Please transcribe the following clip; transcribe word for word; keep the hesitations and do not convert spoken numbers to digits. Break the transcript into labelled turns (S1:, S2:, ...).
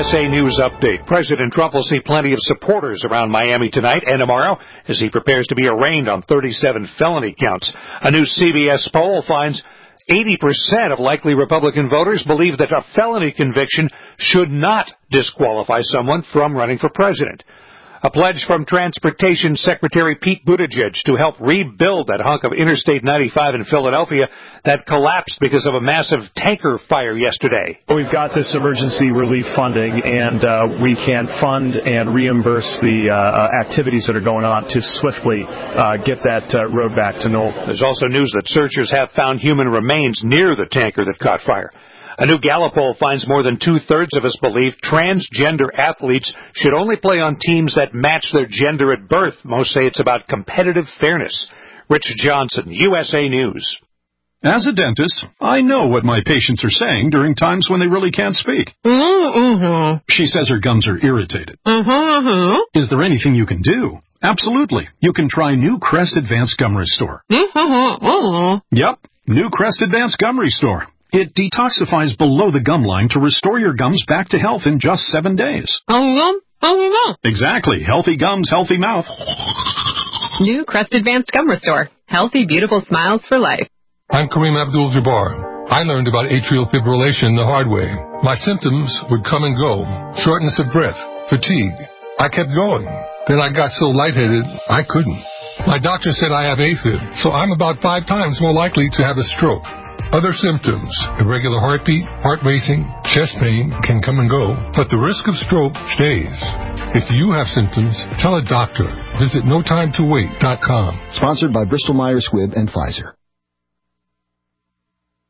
S1: S A News Update. President Trump will see plenty of supporters around Miami tonight and tomorrow as he prepares to be arraigned on thirty-seven felony counts. A new C B S poll finds eighty percent of likely Republican voters believe that a felony conviction should not disqualify someone from running for president. A pledge from Transportation Secretary Pete Buttigieg to help rebuild that hunk of Interstate ninety-five in Philadelphia that collapsed because of a massive tanker fire yesterday.
S2: We've got this emergency relief funding, and uh, we can fund and reimburse the uh, activities that are going on to swiftly uh, get that uh, road back to normal.
S1: There's also news that searchers have found human remains near the tanker that caught fire. A new Gallup poll finds more than two-thirds of us believe transgender athletes should only play on teams that match their gender at birth. Most say it's about competitive fairness. Rich Johnson, U S A News.
S3: As a dentist, I know what my patients are saying during times when they really can't speak.
S4: Mm-hmm.
S3: She says her gums are irritated.
S4: Mm-hmm.
S3: Is there anything you can do? Absolutely. You can try new Crest Advanced Gum Restore.
S4: Mm-hmm.
S3: Yep, new Crest Advanced Gum Restore. It detoxifies below the gum line to restore your gums back to health in just seven days.
S4: Mm-hmm.
S3: Exactly. Healthy gums, healthy mouth.
S5: New Crest Advanced Gum Restore. Healthy, beautiful smiles for life.
S6: I'm Kareem Abdul-Jabbar. I learned about atrial fibrillation the hard way. My symptoms would come and go. Shortness of breath, fatigue. I kept going. Then I got so lightheaded, I couldn't. My doctor said I have AFib, so I'm about five times more likely to have a stroke. Other symptoms, irregular heartbeat, heart racing, chest pain can come and go, but the risk of stroke stays. If you have symptoms, tell a doctor. Visit no time to wait dot com.
S7: Sponsored by Bristol Myers Squibb and Pfizer.